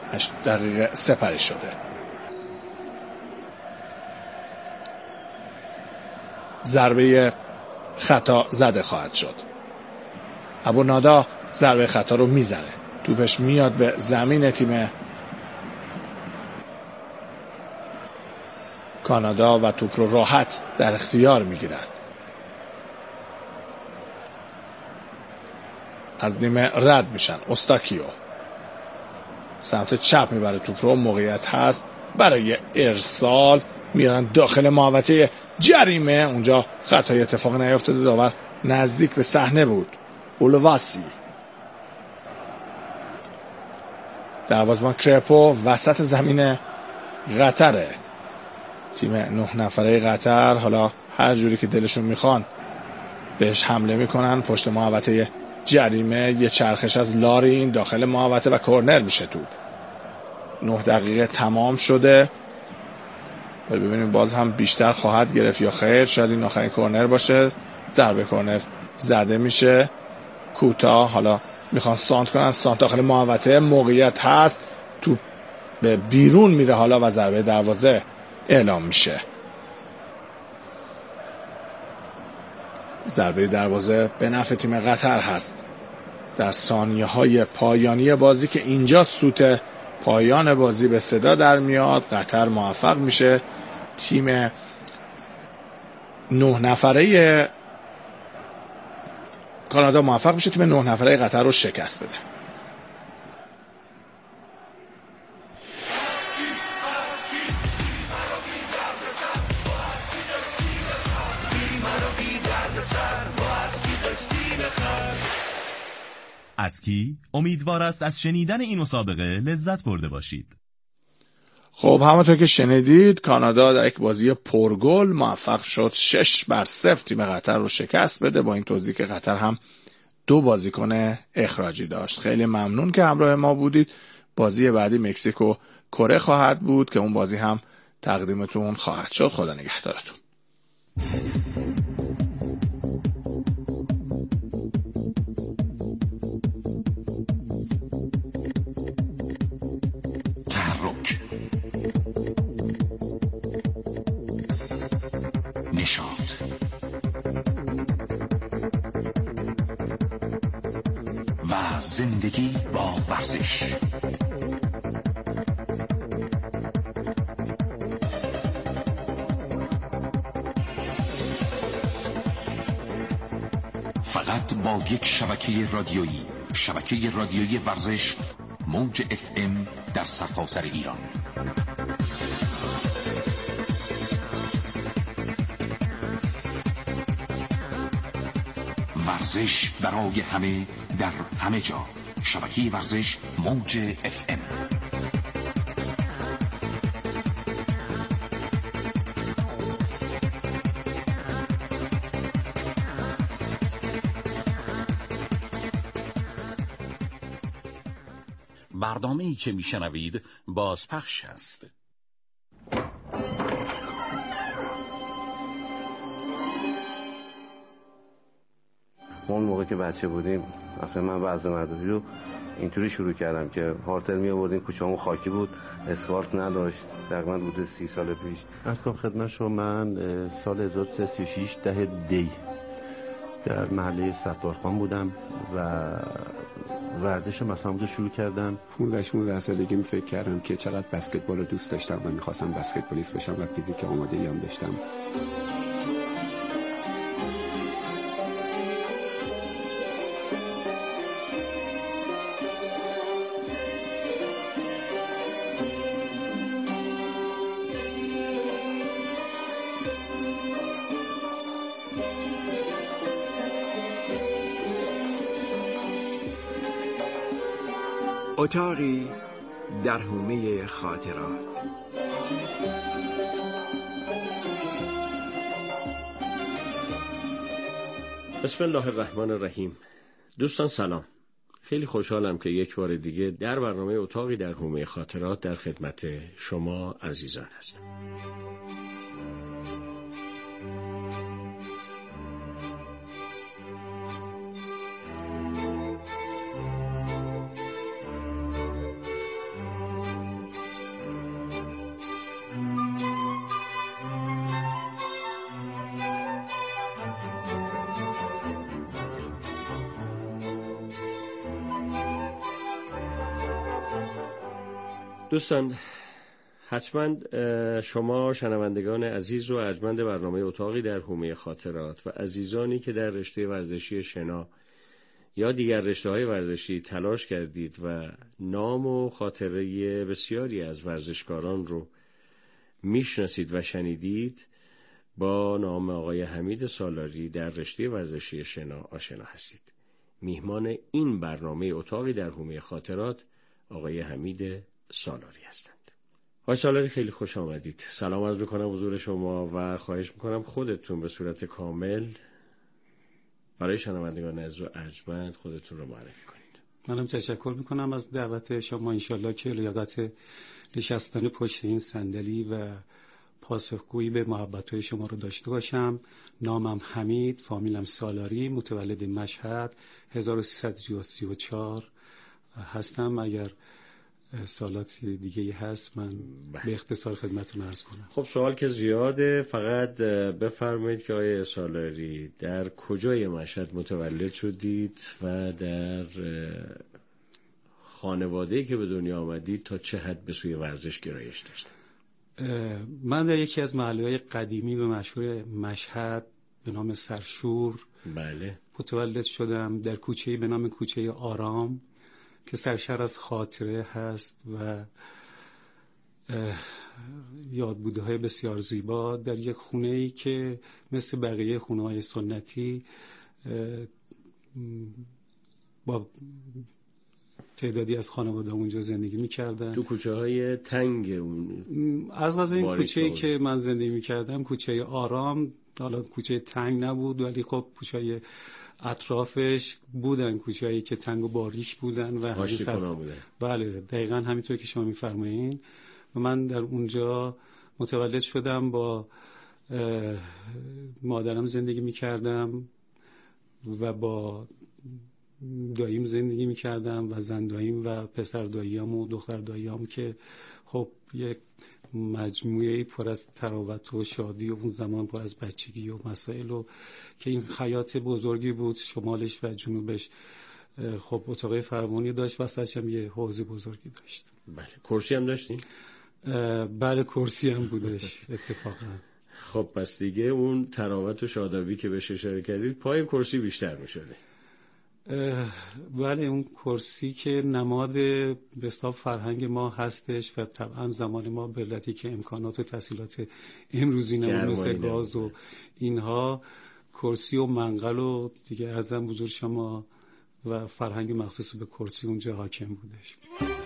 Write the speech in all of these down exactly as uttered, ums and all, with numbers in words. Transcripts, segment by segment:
هشت دقیقه سپری شده. ضربه خطا زده خواهد شد. ابونادا ضربه خطا رو میزنه. توپش میاد به زمین تیم کانادا و توپ رو راحت در اختیار میگیرن. از نیمه رد میشن. اوستاکیو سمت چپ میبره توپ رو. موقعیت هست برای ارسال. میارن داخل محوطه جریمه. اونجا خطای اتفاق نیفتاده. داور نزدیک به صحنه بود. اولواسی. دروازه‌بان کرپو وسط زمین قطره. تیم نه نفره قطر حالا هر جوری که دلشون میخوان بهش حمله میکنن. پشت محوطه جریمه یه چرخش از لارین داخل محوطه و کورنر میشه توپ. نه دقیقه تمام شده. ببینیم باز هم بیشتر خواهد گرفت یا خیر. شاید این آخرین کورنر باشه. ضربه کورنر زده میشه. کوتاه حالا میخوان سانت کنن. سانت داخل محوطه. موقعیت هست. توپ به بیرون میره حالا و ضربه دروازه اعلام میشه. ضربه دروازه به نفع تیم قطر هست. در ثانیه های پایانی بازی که اینجا سوت پایان بازی به صدا در میاد. قطر موفق میشه تیم نه نفره کانادا موفق میشه تیم نه نفره قطر رو شکست بده. اسکی امیدوار است از شنیدن این مسابقه لذت برده باشید. خب همونطور که شنیدید کانادا در یک بازی پرگل موفق شد شش بر صفر تیم قطر رو شکست بده. با این توضیح که قطر هم دو بازیکن اخراجی داشت. خیلی ممنون که همراه ما بودید. بازی بعدی مکزیک و کره خواهد بود که اون بازی هم تقدیمتون خواهد شد. خدا نگهدارتون. نشاط و زندگی با ورزش. فقط با یک شبکه رادیویی، شبکه رادیویی ورزش موج اف ام در سرتاسر ایران. ورزش برای همه در همه جا. شبکه ورزش موج اف ام. برنامه‌ای که میشنوید بازپخش است. ما اون موقع که بچه بودیم اصلا من وضع مدرسه رو اینطوری شروع کردم که هارتر می آوردیم. کوچه‌مون خاکی بود، اسفالت نداشت. تقریبا حدود سی سال پیش. عرض کنم خدمت شما من سال هزار و سیصد و سی و شش ده دی در محله ستارخان بودم و ورزش مثلا رو شروع کردم. پانزده شانزده سالگی می فکر کردم که چقدر بسکتبال رو دوست داشتم و می‌خواستم بسکتبالیست بشم و فیزیک آمادگی هم داشتم. اتاقی در حومه خاطرات. بسم الله الرحمن الرحیم. دوستان سلام. خیلی خوشحالم که یک بار دیگه در برنامه اتاقی در حومه خاطرات در خدمت شما عزیزان هستم. دوستان، حتما شما شنوندگان عزیز و ارجمند برنامه اتاقی در حومه خاطرات و عزیزانی که در رشته ورزشی شنا یا دیگر رشته‌های ورزشی تلاش کردید و نام و خاطره بسیاری از ورزشکاران رو میشناسید و شنیدید، با نام آقای حمید سالاری در رشته ورزشی شنا آشنا هستید. میهمان این برنامه اتاقی در حومه خاطرات آقای حمید سالاری هستند. آقای سالاری، خیلی خوش آمدید. سلام عرض میکنم حضور شما و خواهش میکنم خودتون به صورت کامل برای شنوندگان عزیز و ارجمند خودتون رو معرفی کنید. منم تشکر میکنم از دعوت شما. انشالله که لیاقت نشستن پشت این صندلی و پاسخگویی به محبت‌های شما رو داشته باشم. نامم حمید، فامیلم سالاری، متولد مشهد هزار و سیصد و سی و چهار هستم. اگر سالات دیگه هست من به اختصار خدمتتون عرض کنم. خب سوال که زیاده، فقط بفرمایید که آقای سالاری در کجای مشهد متولد شدید و در خانواده‌ای که به دنیا آمدید تا چه حد به سوی ورزش گرایش داشتید؟ من در یکی از محله‌های قدیمی و مشهور مشهد به نام سرشور بله متولد شدم، در کوچه‌ای به نام کوچه آرام که سرشار از خاطره هست و یادبوده‌های بسیار زیبا، در یک خونه‌ای که مثل بقیه خونه‌های سنتی با تعدادی از خانواده اونجا زندگی می‌کردن. تو کوچه‌های تنگ اون از غذا این کوچه‌ای که من زندگی می‌کردم کوچه آرام، حالا کوچه تنگ نبود ولی خب کوچه‌های اطرافش بودن کوچه‌ای که تنگ و باریک بودن و هاشتی کنار بودن. بله دقیقاً همینطور که شما می‌فرمایین. و من در اونجا متولد شدم، با مادرم زندگی می‌کردم و با داییم زندگی می‌کردم و زن داییم و پسر داییام و دختر داییام که خب یک مجموعه پر از تراوت و شادی و اون زمان پر از بچگی و مسائل و که این حیات بزرگی بود، شمالش و جنوبش خب اتاق فرمانی داشت، وسطش هم یه حوض بزرگی داشت. بله. کرسی هم داشتین؟ بله کرسی هم بودش اتفاقا. خب پس دیگه اون تراوت و شادابی که بهش اشاره کردید پای کرسی بیشتر می‌شده. ولی اون کرسی که نماد به اصطلاح فرهنگ ما هستش و طبعا زمان ما به علتی که امکانات و تسهیلات امروزی نمون مثل گاز و اینها، کرسی و منقل و دیگه ازم بزرگ شما و فرهنگ مخصوص به کرسی اونجا حاکم بودش.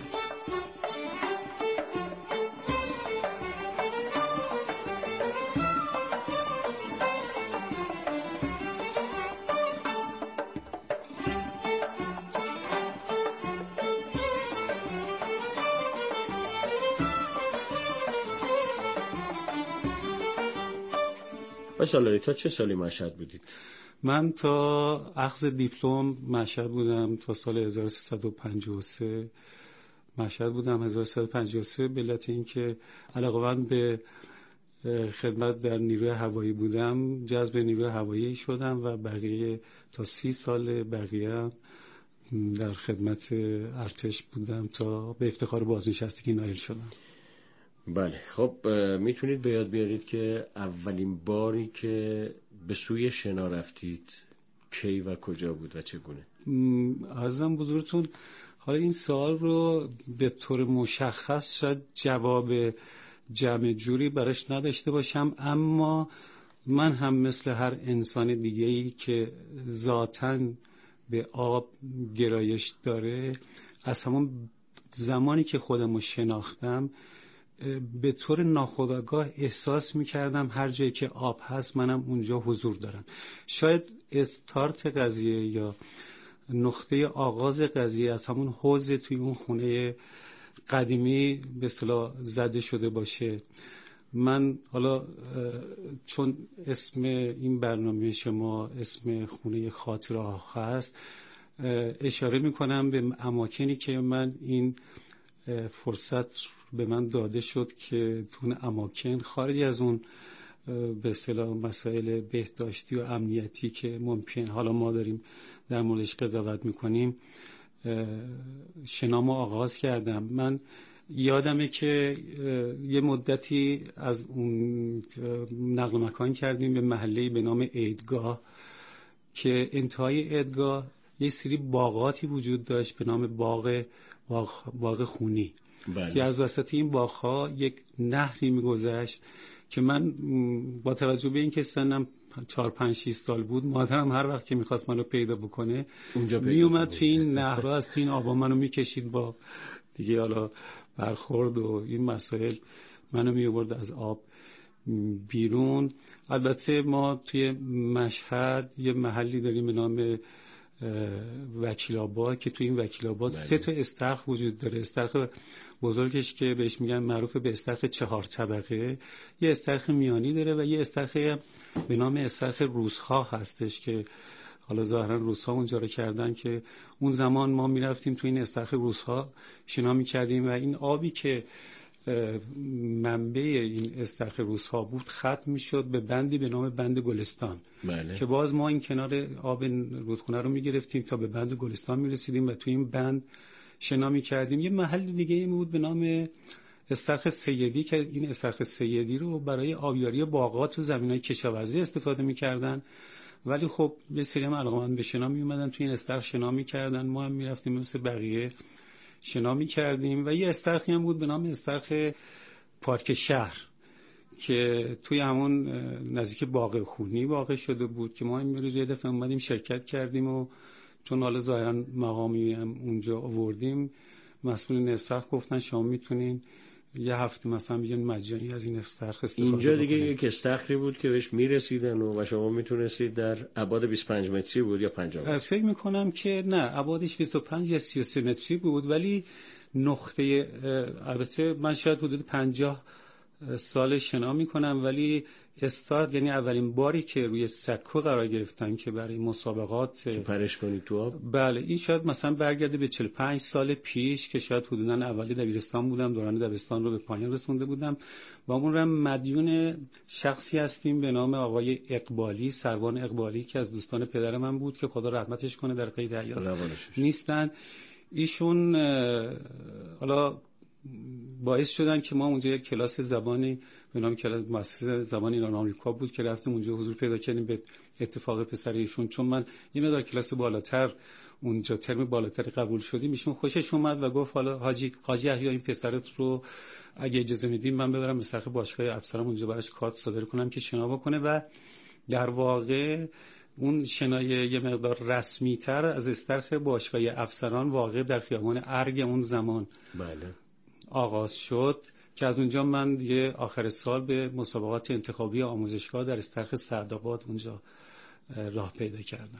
سالاری تا چه سالی مشهد بودید؟ من تا اخذ دیپلم مشهد بودم تا سال هزار و سیصد و پنجاه و سه مشهد بودم. هزار و سیصد و پنجاه و سه به علت اینکه علاقه‌مند به خدمت در نیروی هوایی بودم جذب نیروی هوایی شدم و بقیه تا سی سال بقیه در خدمت ارتش بودم تا به افتخار بازنشستگی نائل شدم. بله. خب میتونید به یاد بیارید که اولین باری که به سوی شنا رفتید کی و کجا بود و چگونه؟ عزیزم بزرگتون، حالا این سوال رو به طور مشخص شاید جواب جمع جوری براش نداشته باشم، اما من هم مثل هر انسان دیگه‌ای که ذاتاً به آب گرایش داره، از همون زمانی که خودم رو شناختم به طور ناخودآگاه احساس می‌کردم هر جایی که آب هست منم اونجا حضور دارم. شاید استارت قضیه یا نقطه آغاز قضیه از همون حوض توی اون خونه قدیمی به اصطلاح زده شده باشه. من حالا چون اسم این برنامه شما اسم خونه خاطره هست، اشاره می‌کنم به اماکنی که من این فرصت به من داده شد که تو اماکن خارج از اون به اصطلاح مسائل بهداشتی و امنیتی که ممکن حالا ما داریم در موردش قضاوت میکنیم شنامو آغاز کردم. من یادمه که یه مدتی از اون نقل مکان کردیم به محله‌ای به نام عیدگاه که انتهای عیدگاه یه سری باغاتی وجود داشت به نام باغ باغ, باغ خونی. بله. که از وسط این باغ‌ها یک نهری می‌گذشت که من با توجه به اینکه سنم چهار پنج شش سال بود، مادرم هر وقت که می‌خواست منو پیدا بکنه میومد توی این نهرها از توی این آبا منو می‌کشید، با دیگه حالا برخورد و این مسائل منو می‌آورد از آب بیرون. البته ما توی مشهد یه محلی داریم به نام وکیل آباد که توی این وکیل آباد سه تا استخر وجود داره. استخر بزرگش که بهش میگن معروف به استخر چهار طبقه، یه استخر میانی داره و یه استخر به نام استخر روس‌ها هستش که حالا ظاهرا روس‌ها اونجا رو کردن، که اون زمان ما میرفتیم توی این استخر روس‌ها شنا میکردیم و این آبی که منبع این استخر روس‌ها بود ختم میشد به بندی به نام بند گلستان. بله. که باز ما این کنار آب رودخونه رو میگرفتیم تا به بند گلستان میرسیدیم و توی این بند شنا میکردیم. یه محل دیگه ای بود به نام استخر سیدی که این استخر سیدی رو برای آبیاری باغات و زمینای کشاورزی استفاده میکردن، ولی خب یه سری هم علاقه‌مند به شنا میومدن توی این استخر شنا میکردن، ما هم میرفتیم مثل بقیه شنا می‌کردیم. و یه استخری هم بود به نام استخر پارک شهر که توی همون نزدیک باغ خونی واقع شده بود که ما این یه دفعه اومدیم شرکت کردیم و چون حالا ظاهرا مقامی هم اونجا آوردیم، مسئولین استخر گفتن شما میتونین یه هفته مثلا بیان مجانی از این استخر استفاده اینجا دیگه بکنید. یک استخری بود که بهش میرسیدن و, و شما میتونستید در ابعاد بیست و پنج متری بود یا پنجاه متری؟ فکر میکنم که نه، ابعادش بیست و پنج یا سی و سه متری بود، ولی نقطه، البته من شاید حدود پنجاه سال شنا میکنم، ولی استارت یعنی اولین باری که روی سکو قرار گرفتن که برای مسابقات پرش کنی تو آب، بله این شاید مثلا برگرده به چهل و پنج سال پیش که شاید حدوداً اولی دبیرستان بودم، دوران دبیرستان رو به پایان رسونده بودم و اون رو مدیون شخصی هستیم به نام آقای اقبالی، سروان اقبالی که از دوستان پدر من بود که خدا رحمتش کنه، در قید حیات نیستن. ایشون حالا باعث شدن که ما اونجا یک کلاس زبانی به نام کلاس مؤسسه زبان ایران آمریکا بود که رفتیم اونجا حضور پیدا کردیم به اتفاق پسر ایشون، چون من یه مقدار کلاس بالاتر اونجا ترم بالاتر قبول شدیم، ایشون خوشش اومد و گفت حالا حاجی حاجی احیا این پسرت رو اگه اجازه میدین من ببرم به سرخ باشگاه افسران اونجا براش کارت صادر کنم که شنا بکنه. و در واقع اون شنای یه مقدار رسمی تر از استرخ باشگاه افسران واقع در خیابان ارگ اون زمان بله آغاز شد که از اونجا من دیگه آخر سال به مسابقات انتخابی آموزشگاه در استرخ سعدآباد اونجا راه پیدا کردم.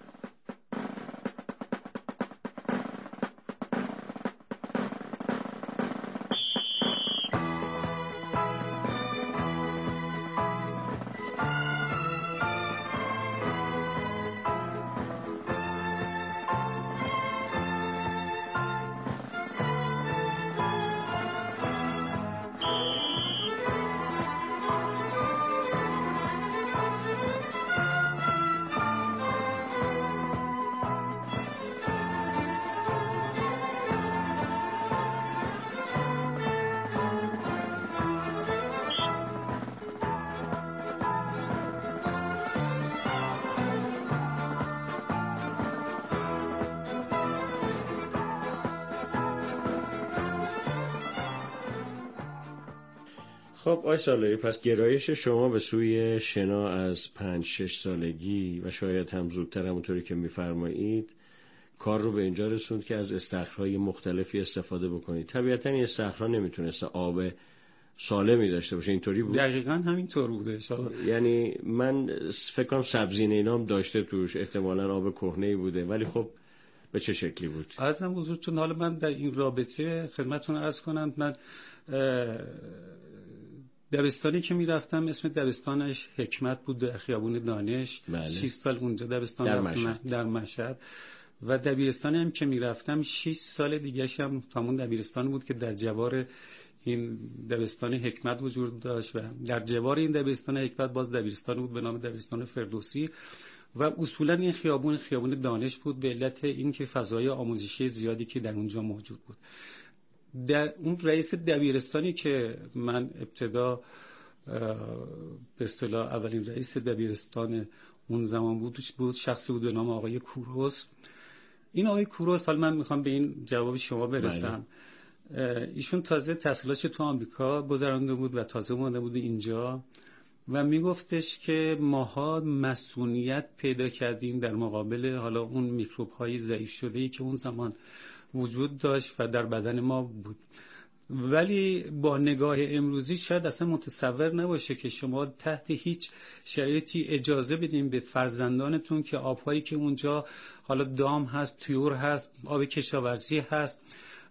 خب آقای صالحی، پس گرایش شما به سوی شنا از پنج شش سالگی و شاید هم زودتر همونطوری که میفرمایید کار رو به اینجا رسوند که از استخرهای مختلفی استفاده بکنید. طبیعتاً این استخرها نمیتونسته آب سالمی داشته باشه، اینطوری بود؟ دقیقاً همینطور بوده. یعنی من فکر کنم سبزینه اینام داشته توش، احتمالاً آب کهنه‌ای بوده، ولی خب به چه شکلی بود؟ عرضم حضورتون حالا من در این رابطه خدمتتون عرض کنم، من دبستانی که میرفتم اسم دبستانش حکمت بود در خیابون دانش. بله. شش سال اونجا دبستان در مشهد. در مشهد و دبیرستانی هم که میرفتم شش سال دیگه‌ش هم همون دبیرستان بود که در جوار این دبستان حکمت وجود داشت و در جوار این دبیرستان حکمت باز دبیرستان بود به نام دبیرستان فردوسی و اصولا این خیابون خیابون دانش بود به علت اینکه فضای آموزشی زیادی که در اونجا موجود بود. در اون رئیس دبیرستانی که من ابتدا به اصطلاح اولین رئیس دبیرستان اون زمان بود بود شخصی بود به نام آقای کوروس. این آقای کوروس، حالا من میخوام به این جواب شما برسم. ایشون تازه تحصیلاتش تو آمریکا گذرانده بود و تازه اومده بود اینجا و میگفتش که ماها مسئولیت پیدا کردیم در مقابل حالا اون میکروب های ضعیف شده‌ای که اون زمان وجود داشت و در بدن ما بود. ولی با نگاه امروزی شاید اصلا متصور نباشه که شما تحت هیچ شرایطی اجازه بدیم به فرزندانتون که آبهایی که اونجا حالا دام هست، تویور هست، آب کشاورزی هست.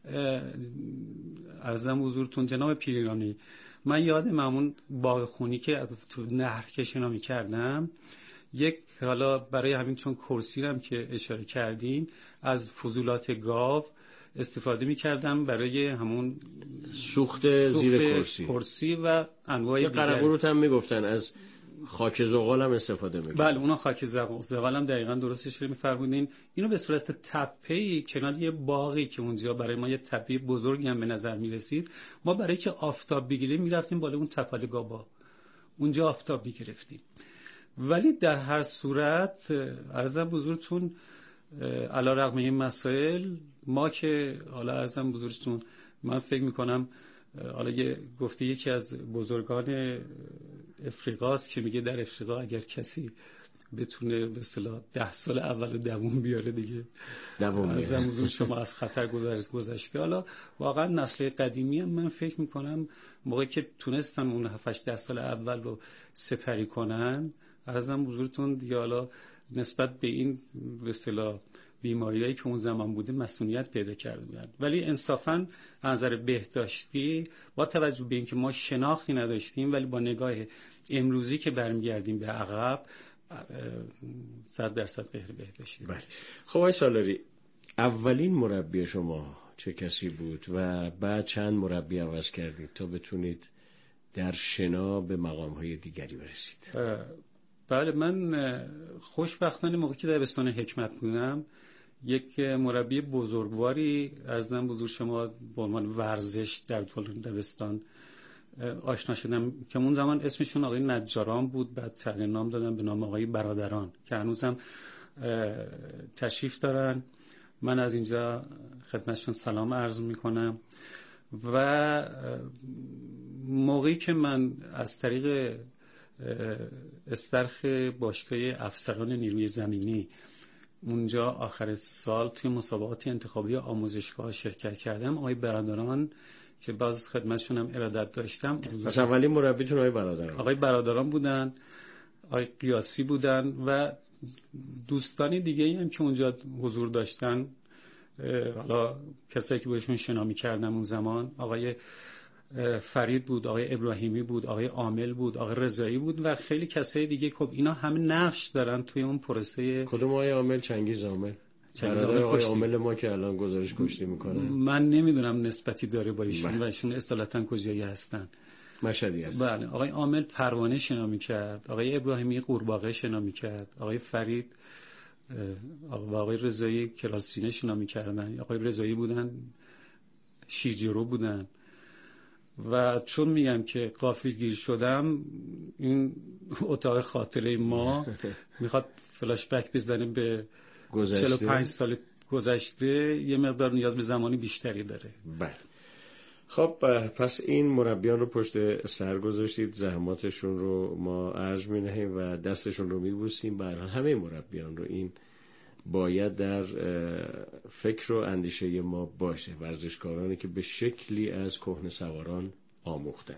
عرضم حضورتون جناب پیرانی، من یادم اون باغ خونی که تو نهر که شنا می‌کردم، یک حالا برای همین چون کرسیرم که اشاره کردین از فضولات گاو استفاده می‌کردم برای همون سوخت زیر کرسی کرسی و انواع دیگر. قرقروت هم میگفتن از خاک زغال هم استفاده می‌کردن. بله، اونا خاک زغال هم دقیقاً درست اشاره می‌فرمودین. اینو به صورت تپه‌ای کنار یه باغی که اونجا برای ما یه تپه بزرگی هم به نظر می‌رسید، ما برای که آفتاب بگیریم می‌رفتیم بالا اون تپال گابا، اونجا آفتاب می‌گرفتیم. ولی در هر صورت عرضم بزرگتون علی رغم این مسائل ما که حالا عرضم بزرگتون من فکر میکنم حالا یه گفته یکی از بزرگان افریقاست که میگه در افریقا اگر کسی بتونه به اصطلاح ده سال اول دووم بیاره دیگه دووم عرضم بزرگ شما از خطر گذشته. حالا واقعا نسل قدیمی هم من فکر میکنم موقعی که تونستن اون هفت هشت ده سال اول رو سپری کنن عرضم بزرگتون دیگه حالا نسبت به این به اصطلاح بیماریایی که اون زمان بوده مسئولیت پیدا کرده بودن. ولی انصافاً از نظر بهداشتی با توجه به اینکه ما شناختی نداشتیم ولی با نگاه امروزی که برمیگردیم به عقب صد درصد غیر بهداشتی. بله. خب آقای سالاری، اولین مربی شما چه کسی بود و بعد چند مربی عوض کردید تا بتونید در شنا به مقام‌های دیگری برسید؟ بله، من خوشبختانه موقعی که دبستان حکمت بودم یک مربی بزرگواری عرضم بزرگ شما به عنوان ورزش در دوران دبستان آشنا شدم که اون زمان اسمشون آقای نجاران بود، بعد تغییر نام دادن به نام آقای برادران که هنوزم تشریف دارن. من از اینجا خدمتشون سلام عرض میکنم. و موقعی که من از طریق استرخ باشگاه افسران نیروی زمینی اونجا آخر سال توی مسابقات انتخابی آموزشگاه شرکت کردم، آقای برادران که باز خدمتشون هم ارادت داشتم. پس اولین مربیتون آقای برادران آقای برادران بودن، آقای قیاسی بودن و دوستانی دیگه هم که اونجا حضور داشتن، حالا کسایی که بهشون شنا می‌کردم اون زمان، آقای فرید بود، آقای ابراهیمی بود، آقای عامل بود، آقای رضایی بود و خیلی کسای دیگه. خب اینا همه نقش دارن توی اون پروسه. کدوم آقای عامل؟ چنگیز عامل. چنگیز عامل آقای عامل ما که الان گزارش کشتی میکنه. من نمیدونم نسبتی داره با ایشون و ایشون اصالتا کجایی هستن. مشهدی هستن. بله. آقای عامل پروانه شنا میکرد، آقای ابراهیمی قورباغه شنا میکرد، آقای فرید و آقای رضایی کراسینه شنا میکردن. آقای رضایی بودن شیرجرو بودن. و چون میگم که غافلگیر شدم، این اتاق خاطره ما میخواد فلاش بک بزنه به چهل و پنج سال گذشته، یه مقدار نیاز به زمانی بیشتری داره. بله. خب پس این مربیان رو پشت سر گذاشتید، زحماتشون رو ما ارج می‌نهیم و دستشون رو میبوسیم. برای همه مربیان رو این باید در فکر و اندیشه ما باشه، ورزشکارانی که به شکلی از کهنه سواران آموختن.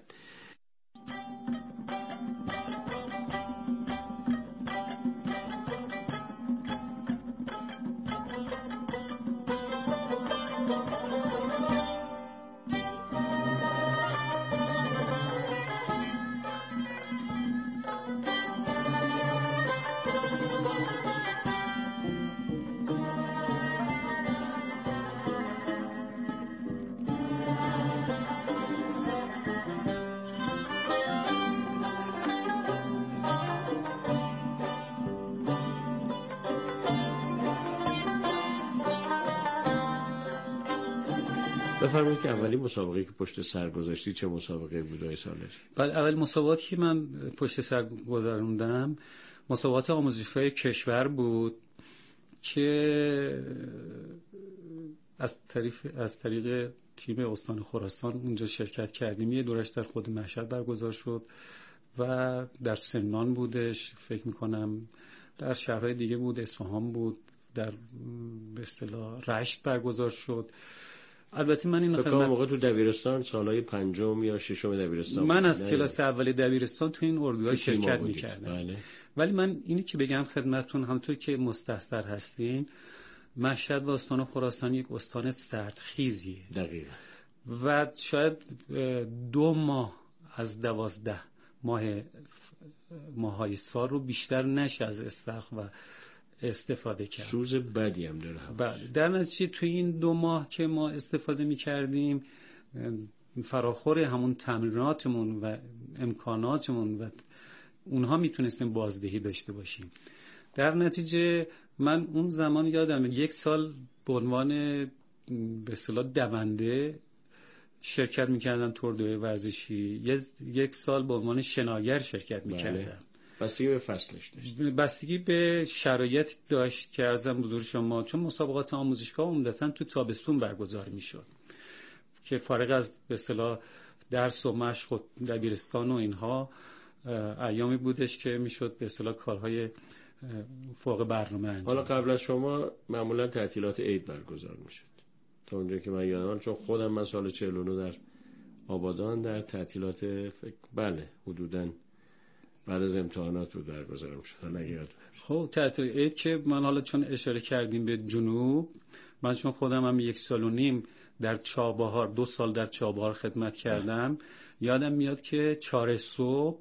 بفرمایید که اولی مسابقه که پشت سر گذاشتی چه مسابقه بود آقای سالاری؟ بله، اول مسابقاتی که من پشت سر گذروندم مسابقات آموزشگاه کشور بود که از طریق از طریق تیم استان خراسان اونجا شرکت کردیم. یه دورش در خود مشهد برگزار شد و در سمنان بودش، فکر میکنم در شهرهای دیگه بود، اصفهان بود، در به اصطلاح رشت برگزار شد. البته من این خدمت موقع تو دبیرستان سالهای پنجم یا ششم دبیرستان من از کلاس اول دبیرستان تو این اردوها شرکت میکردم. بله. ولی من اینی که بگم خدمتتون، همونطور که مستحضر هستین، مشهد و استان خراسان یک استان سردخیزیه. دقیقاً. و شاید دو ماه از دوازده ماه ماهای سال رو بیشتر نشه از استخر و استفاده کرد. سوز بدی هم داره. بله. در نتیجه توی این دو ماه که ما استفاده می کردیم فراخور همون تمریناتمون و امکاناتمون و اونها میتونستیم بازدهی داشته باشیم. در نتیجه من اون زمان یادم یک سال به عنوان به اصطلاح دونده شرکت میکردم تو اردوهای ورزشی، یک سال به عنوان شناگر شرکت میکردم. بله. بستگی به فصلش داشت، بستگی به شرایط داشت که عرضم حضور شما، چون مسابقات آموزشگاه عمدتاً تو تابستون برگزار میشد که فارغ از به اصطلاح درس و مشق و دبیرستان و اینها ایامی بودش که میشد به اصطلاح کارهای فوق برنامه انجام. حالا قبل از شما معمولا تعطیلات عید برگزار میشد تا اونجا که من یادم، چون خودم من سال چهل و نه در آبادان در تعطیلات فکر بله حدوداً بعد از امتحانات بود برگزار میشد. حالا اگه یاد خب تعطیل عید که من حالا چون اشاره کردیم به جنوب، من چون خودم هم یک سال و نیم در چابهار دو سال در چابهار خدمت کردم، یادم میاد که چهار صبح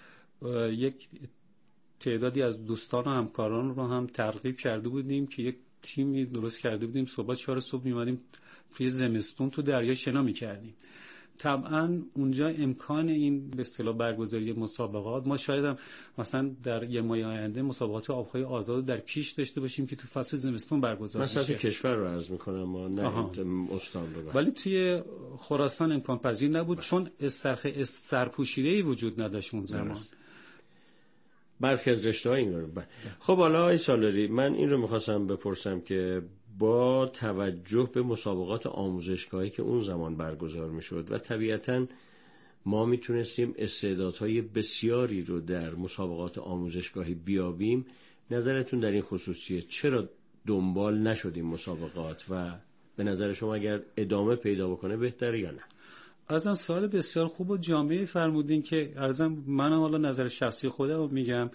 یک تعدادی از دوستان و همکاران رو هم ترغیب کرده بودیم که یک تیمی درست کرده بودیم، صبح چهار صبح می‌اومدیم توی زمستون تو دریا شنا می‌کردیم. طبعا اونجا امکان این به اصطلاح برگزاری مسابقات، ما شاید هم مثلا در یه ماه آینده مسابقات آبهای آزاد در کیش داشته باشیم که تو فصل زمستون برگزار بشه. مثلا کشور رو عرض می‌کنم ما نه استان رو. ولی توی خراسان امکان پذیر نبود بله. چون استرخه سرپوشیده‌ای وجود نداشت اون زمان. درست. برخی از رشته‌ها این رو. خب حالا آقای سالاری، من این رو می‌خواستم بپرسم که با توجه به مسابقات آموزشگاهی که اون زمان برگزار میشد و طبیعتاً ما میتونستیم استعدادهای بسیاری رو در مسابقات آموزشگاهی بیابیم، نظرتون در این خصوص چیه؟ چرا دنبال نشدیم مسابقات و به نظر شما اگر ادامه پیدا بکنه بهتره یا نه؟ ازم سوال بسیار خوب و جامعی فرمودین که ارزم من حالا نظر شخصی خودم میگم،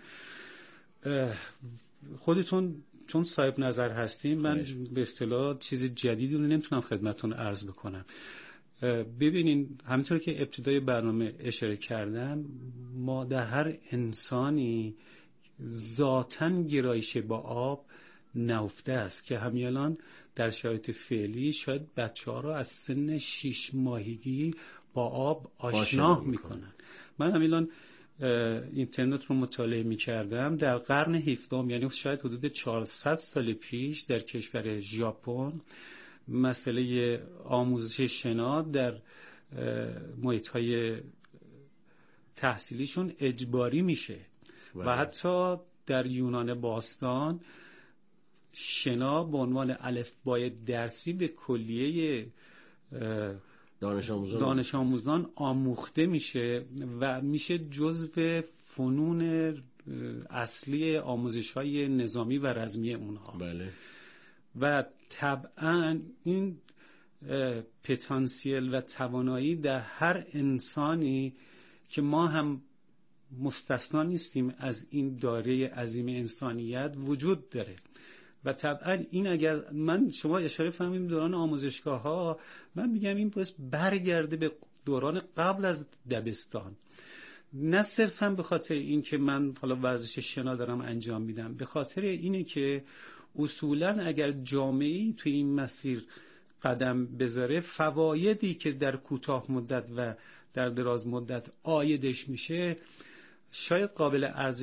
خودتون چون صاحب نظر هستیم من خیش. به اصطلاح چیز جدیدی رو نمیتونم خدمتتون عرض بکنم. ببینین همینطور که ابتدای برنامه اشاره کردم، ما در هر انسانی ذاتاً گرایش با آب نهفته است که همین الان در شرایط فعلی شاید بچه‌ها رو از سن شش ماهگی با آب آشنا میکنن. من همین الان اینترنت رو مطالعه میکردم، در قرن هفدهم یعنی شاید حدود چهارصد سال پیش در کشور ژاپن مسئله آموزش شنا در محیط‌های تحصیلیشون اجباری میشه و, و حتی در یونان باستان شنا به عنوان الفبای درسی به کلیه دانش آموزان, دانش آموزان آموخته میشه و میشه جزو فنون اصلی آموزش‌های نظامی و رزمی اونها. بله. و طبعا این پتانسیل و توانایی در هر انسانی که ما هم مستثنا نیستیم از این دایره عظیم انسانیت وجود داره و طبعا این اگر من شما اشاره فهمیم دوران آموزشگاه ها، من میگم این باید برگرده به دوران قبل از دبستان، نه صرفا به خاطر این که من حالا ورزش شنا دارم انجام میدم، به خاطر اینه که اصولا اگر جامعه‌ای توی این مسیر قدم بذاره فوایدی که در کوتاه مدت و در دراز مدت عایدش میشه شاید قابل ارزش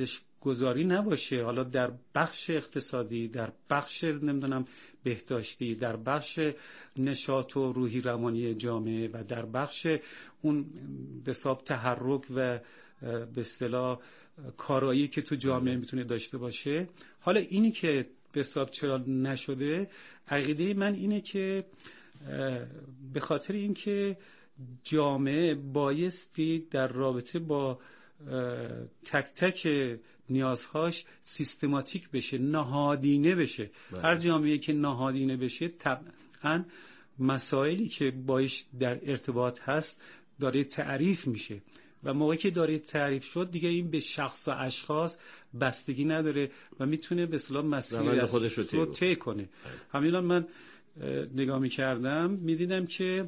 گذاری نباشه، حالا در بخش اقتصادی، در بخش نمیدونم بهداشتی، در بخش نشاط و روحی روانی جامعه و در بخش اون به حساب تحرک و به اصطلاح کارایی که تو جامعه میتونه داشته باشه. حالا اینی که به حساب چرا نشده، عقیده من اینه که به خاطر اینکه جامعه بایستی در رابطه با تک تک نیازهاش سیستماتیک بشه، نهادینه بشه. بله. هر جامعه که نهادینه بشه طبعا مسائلی که باش در ارتباط هست داره تعریف میشه و موقعی که داره تعریف شد دیگه این به شخص و اشخاص بستگی نداره و میتونه به اصطلاح مسیر خودش رو طی کنه. همین من نگاه میکردم میدیدم که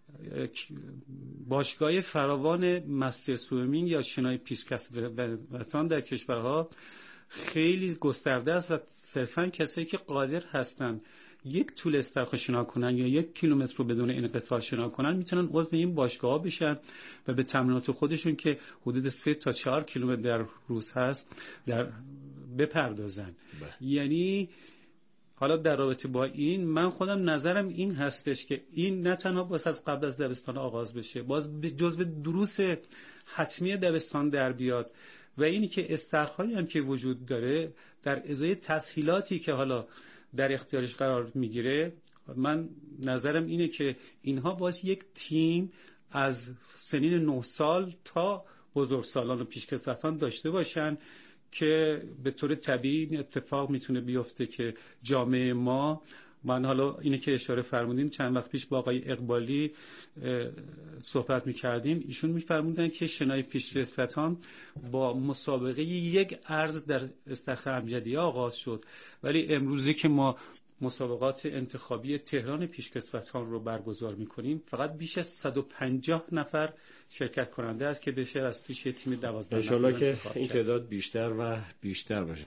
باشگاه فراوان مستر سویمینگ یا شنای پیشکسوتان در کشورها خیلی گسترده است و صرفا کسایی که قادر هستن یک طول استرخا شنا کنن یا یک کیلومتر رو بدون انقطاع شنا کنن میتونن عضو این باشگاه بشن و به تمرینات خودشون که حدود سه تا چهار کیلومتر در روز هست در بپردازن. یعنی حالا در رابطه با این من خودم نظرم این هستش که این نه تنها باز از قبل از دبستان آغاز بشه، باز جزو دروس حتمی دبستان در بیاد و اینی که استرخایی هم که وجود داره در ازای تسهیلاتی که حالا در اختیارش قرار میگیره، من نظرم اینه که اینها باز یک تیم از سنین نه سال تا بزرگسالان و پیشکسوتان داشته باشن که به طور طبیعی این اتفاق میتونه بیفته که جامعه ما، من حالا اینه که اشاره فرمودین چند وقت پیش با آقای اقبالی صحبت میکردیم، ایشون میفرمودن که شنای پیشکسوتان با مسابقه یک ارز در استخر امجدیه آغاز شد، ولی امروزی که ما مسابقات انتخابی تهران پیشکسوتان رو برگزار میکنیم فقط بیش از صد و پنجاه نفر شرکت کننده است که بشه از توش تیم دوازده نفر انشالله که این تعداد بیشتر و بیشتر باشه.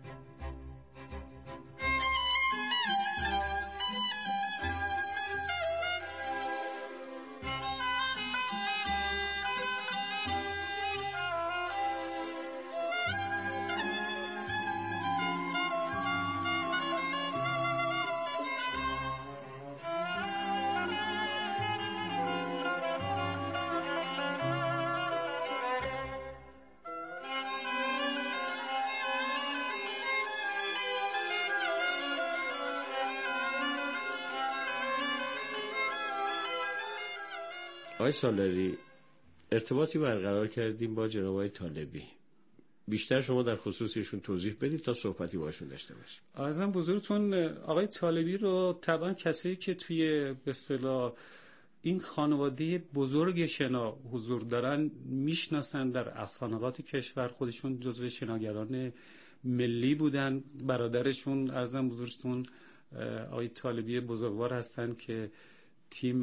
آقای سالاری، ارتباطی برقرار کردیم با جناب آقای طالبی، بیشتر شما در خصوصیشون توضیح بدید تا صحبتی باشون داشته باشیم. عرضم بزرگتون آقای طالبی رو طبعا کسایی که توی به اصطلاح این خانواده بزرگ شنا حضور دارن میشناسن، در افسانه‌ات کشور خودشون جزو شناگران ملی بودن. برادرشون عرضم بزرگتون آقای طالبی بزرگوار هستن که تیم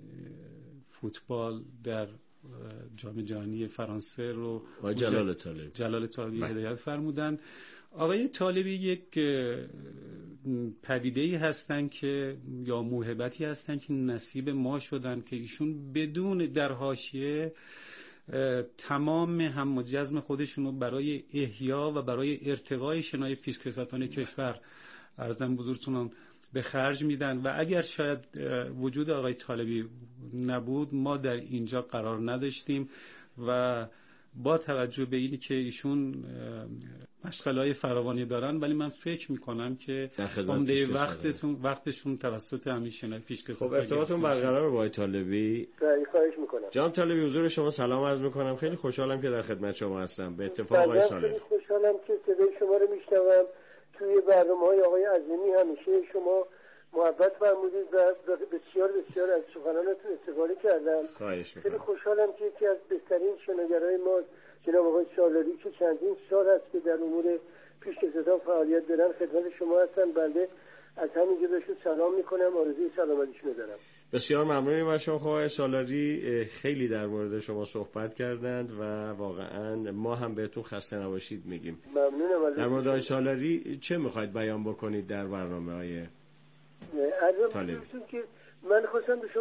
فوتبال در جام جهانی فرانسه رو جلال طالبی جلال طالبی هدایت فرمودن. آقای طالبی یک پدیده‌ای هستن که یا موهبتی هستن که نصیب ما شدن که ایشون بدون در حاشیه تمام هم و جزم خودشون رو برای احیا و برای ارتقای شنای پیشکسوتان کشور عرضم بزرگتون به خرج میدن و اگر شاید وجود آقای طالبی نبود ما در اینجا قرار نداشتیم و با توجه به اینی که ایشون مشغله‌های فراوانی دارن، ولی من فکر میکنم که عمده وقتتون وقتشون توسط همین شنای پیشکسوتان. خب ارتباطتون برقرار با آقای طالبی. خواهش میکنم. جناب طالبی حضور شما سلام عرض میکنم، خیلی خوشحالم که در خدمت شما هستم. به اتفاق آقای سالاری خیلی خوشحالم که صدای شما رو میشنوم. توی برنامه‌های آقای عظیمی همیشه شما محبت فرمودید و بسیار بسیار از سخنانتون استفاده کردم. خیلی خوشحالم که یکی از بهترین شناگرای ما جناب آقای سالاری که چندین سال است که در امور پیشکسوتان فعالیت دارن خدمت شما هستن. بنده از همینجا بهشون سلام میکنم، آرزوی سلامتیشون دارم. بسیار ممنونیم از شما آقای سالاری، خیلی در مورد شما صحبت کردند و واقعا ما هم بهتون خسته نباشید میگیم. ممنونم از در مورد آقای سالاری چه میخواید بیان بکنید در برنامه های طالبی؟ که من خواستم به شما